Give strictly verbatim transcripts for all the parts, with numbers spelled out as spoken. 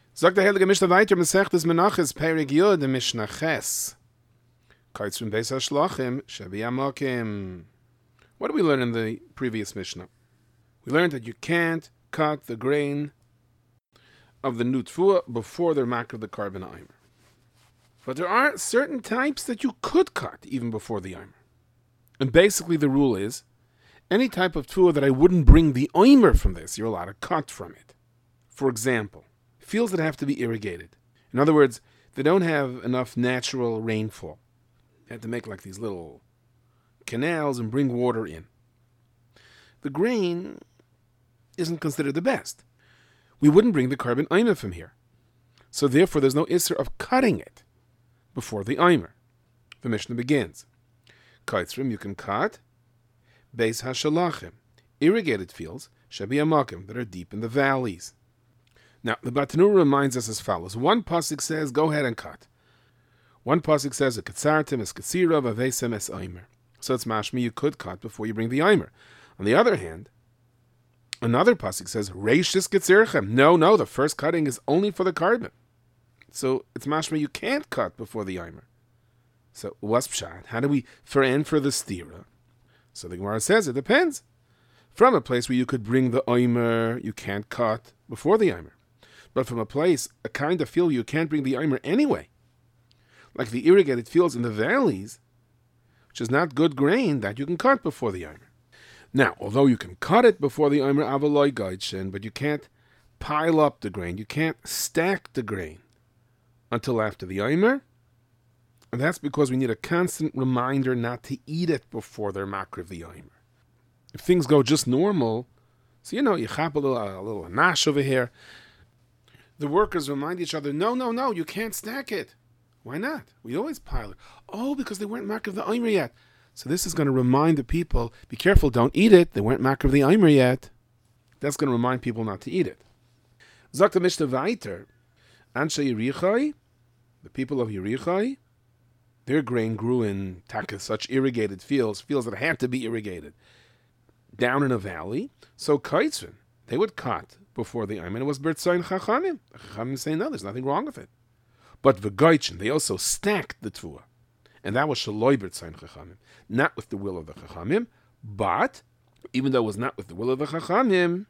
Sagt der Heilige Mishnah weiter, Mesechtes Menachos, Perek Yud, Mishnah Ches. Kaitzrim Beis HaShlachim, Shebi Amokim. What did we learn in the previous Mishnah? We learned that you can't cut the grain of the Nutfua before they're makar the carbon Eimer. But there are certain types that you could cut even before the Eimer. And basically the rule is, any type of Tfua that I wouldn't bring the Eimer from this, you're allowed to cut from it. For example, fields that have to be irrigated. In other words, they don't have enough natural rainfall. They have to make like these little canals and bring water in. The grain isn't considered the best. We wouldn't bring the carbon Eimer from here. So therefore there's no isser of cutting it before the Eimer. The Mishnah begins. Kaitzrim, you can cut Beis HaShalachim, irrigated fields, Shebi Amakim, that are deep in the valleys. Now, the Batanura reminds us as follows. One pasuk says, go ahead and cut. One pasuk says, a katzartim es katzira v'avesem es Eimer. So it's mashmi, you could cut before you bring the Eimer. On the other hand, another pasuk says, reishis katzirchem. No, no, the first cutting is only for the carbon. So it's mashma, you can't cut before the Eimer. So what's pshat? How do we in for the stira? So the Gemara says it depends. From a place where you could bring the Eimer, you can't cut before the Eimer. But from a place, a kind of field you can't bring the Eimer anyway. Like the irrigated fields in the valleys, which is not good grain, that you can cut before the Eimer. Now, although you can cut it before the Eimer, avaloi gaitshin, but you can't pile up the grain, you can't stack the grain until after the Eimer. And that's because we need a constant reminder not to eat it before they're makriv the Eimer. If things go just normal, so you know, you chop a little, a little nash over here, the workers remind each other, no, no, no, you can't stack it. Why not? We always pile it. Oh, because they weren't makriv the Eimer yet. So this is going to remind the people, be careful, don't eat it. They weren't makriv the Eimer yet. That's going to remind people not to eat it. Zok the Mishnah weiter, Anshe Yerichai, the people of Yerichai, their grain grew in taka, such irrigated fields, fields that had to be irrigated, down in a valley. So kaitzin, they would cut before the Eimer. It was Bertzayin Chachamim. The Chachamim say, no, there's nothing wrong with it. But V'gaitchen, they also stacked the Tvua. And that was Shaloi Bertzayin Chachamim. Not with the will of the Chachamim, but, even though it was not with the will of the Chachamim,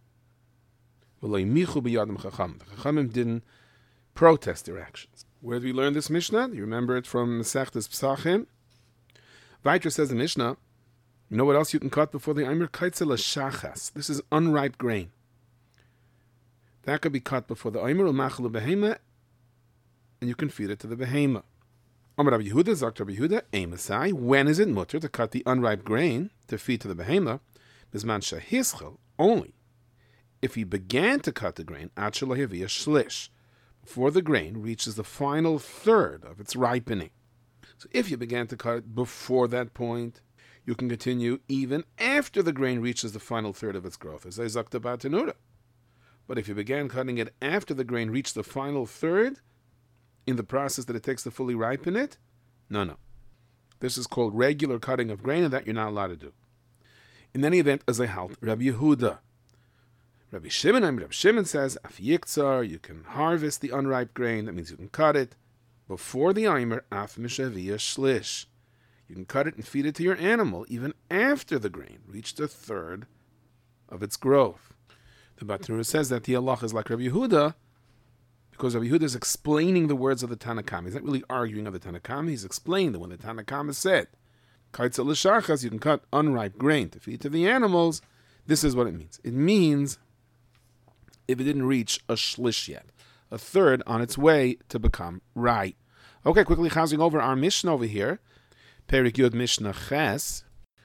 V'loi Michu B'yadam Chacham. The Chachamim didn't protest their actions. Where do we learn this Mishnah? You remember it from Masechtas Psachim. Vayter says the Mishnah, you know what else you can cut before the Eimer? Kaitzel shachas. This is unripe grain. That could be cut before the Eimer, umachal behema, and you can feed it to the behema. Amar Rabbi Yehuda, Zok Rabbi Yehuda, Emasai, when is it mutter to cut the unripe grain to feed to the behema? Bisman shahischel, only if he began to cut the grain, ad shelo yavia shlish, before the grain reaches the final third of its ripening. So if you began to cut it before that point, you can continue even after the grain reaches the final third of its growth, as I zakta batanura. But if you began cutting it after the grain reached the final third, in the process that it takes to fully ripen it, no, no. This is called regular cutting of grain, and that you're not allowed to do. In any event, as I held, Rabbi Yehuda, Rabbi Shimon, Rabbi Shimon says, Af yiktzar, you can harvest the unripe grain, that means you can cut it before the Eimer, Af mishavia shlish. You can cut it and feed it to your animal, even after the grain reached a third of its growth. The Batanura says that the halacha is like Rabbi Yehuda, because Rabbi Yehuda is explaining the words of the Tanakama. He's not really arguing of the Tanakama, he's explaining that when the Tanakama said, Kaitzel l'shachas, you can cut unripe grain to feed to the animals, this is what it means. It means if it didn't reach a shlish yet, a third on its way to become ripe. Okay, quickly housing over our Mishnah over here, Perek Yud Mishnah Ches.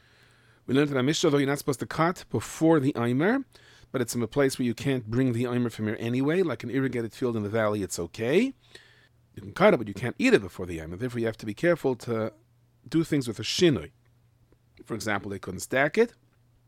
We learned in our Mishnah, though you're not supposed to cut before the Eimer, but it's in a place where you can't bring the Eimer from here anyway, like an irrigated field in the valley, it's okay. You can cut it, but you can't eat it before the Eimer. Therefore, you have to be careful to do things with a shinui. For example, they couldn't stack it.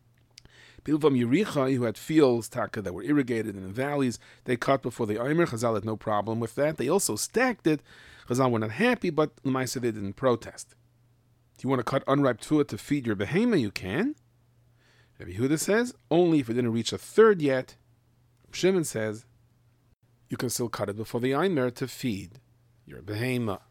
People from Yerichai who had fields, taka, that were irrigated in the valleys, they cut before the Eimer. Chazal had no problem with that. They also stacked it. Chazal were not happy, but L'maisa they didn't protest. If you want to cut unripe tefua to feed your behema, you can. Rabbi Yehuda says, only if it didn't reach a third yet. Shimon says, you can still cut it before the Eimer to feed your behema.